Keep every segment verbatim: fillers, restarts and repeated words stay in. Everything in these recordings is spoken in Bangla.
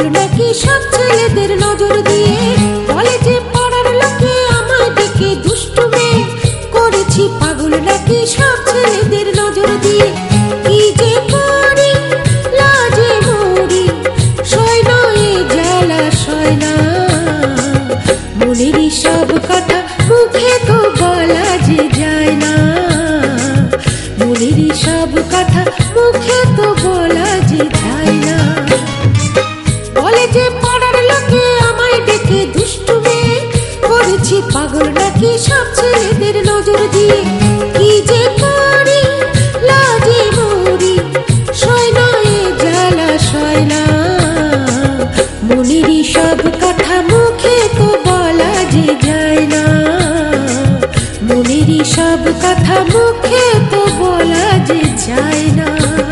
পাগল নাকি সব ছেলেদের নজর দিয়ে, বলে যে পাড়ার লোকে আমায় দেখে দুষ্টু মেয়ে, করেছি পাগল নাকি সব ছেলেদের নজর দিয়ে। কি যে করি লাজে মরি, সয় না এ জ্বালা সয় না, মনেরই সব কথা মুখে তো বলা যে যায় না, মনেরই সব কথা মুখে তো বলা যে যায় না। বলে যে পাড়ার লোকে আমায় দেখে দুষ্টু মেয়ে, করেছি পাগল নাকি সব ছেলেদের নজর দিয়ে। কি যে করি লাজে মরি, সয় না এ জ্বালা সয় না, মনেরই সব কথা মুখে তো বলা যে যায় না, মনেরই সব কথা মুখে তো বলা যে যায় না।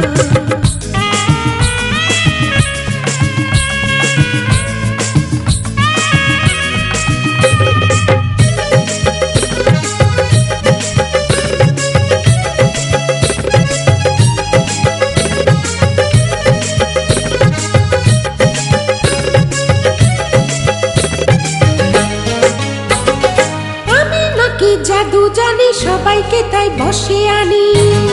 জাদু জানি সবাইকে তাই বসে আনি,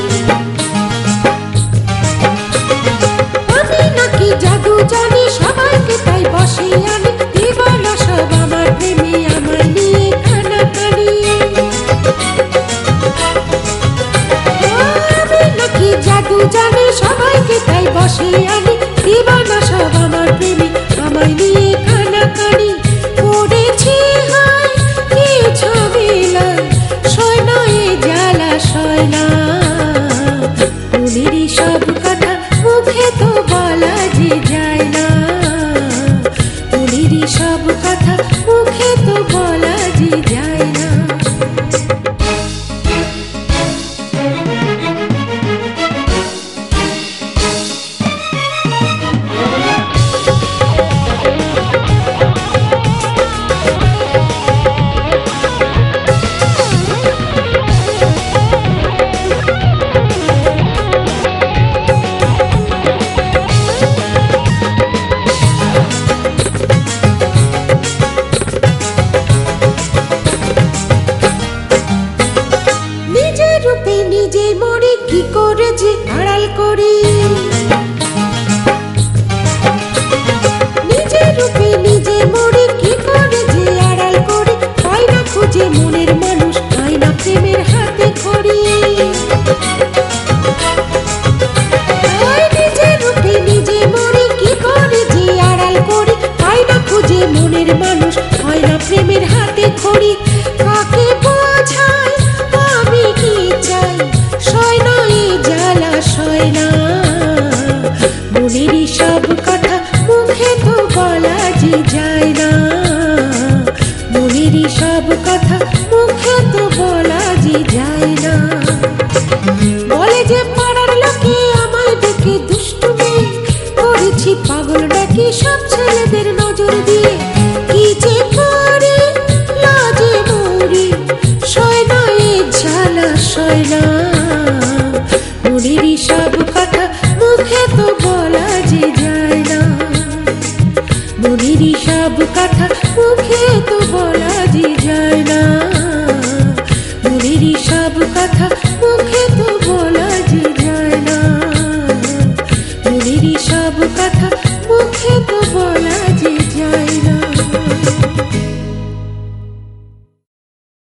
আমি নাকি জাদু জানি সবাইকে তাই বসে আনি, দিবানা সব আমার প্রেমে আমায় নিয়ে কানাকানি। আমি নাকি জাদু জানি সবাইকে তাই বসে আনি, দিবানা সব আমার প্রেমে আমায় নিয়ে কানাকানি। করেছি হায় কি ঝামেলা, সয় না এ জ্বালা সয় না, মনেরই সব কথা মুখে তো বলা যে যায় না, মনেরই সব কথা মুখে তো বলা যে যায় না। নিজে মরে কি করে যে আড়াল করি, নিজের রূপে নিজে মরে কি করে যে আড়াল করি, পাই না খুঁজে মনের মানুষ, পাই না প্রেমের হাতে খড়ি। নিজের রূপে নিজে মরে কি করে যে আড়াল করি, পাই না খুঁজে মনের মানুষ, পাই না প্রেমের হাতে খড়ি। কাকে বোঝাই আমি কি চাই, সয় না এ জ্বালা সয় না, মনেরই সব কথা মুখে তো বলা যে যায় না, মনেরই সব কথা মুখে তো বলা যে যায় না। বলে যে পাড়ার লোকে আমায় দেখে দুষ্টু মেয়ে, করেছি পাগল নাকি সব ছেলেদের নজর দিয়ে। কি যে করি লাজে মরি, সয় না এ জ্বালা সয় না, মনেরই সব কথা মুখে তো বলা যে যায় না, মনেরই সব কথা মুখে তো বলা যে যায় না, মনেরই সব কথা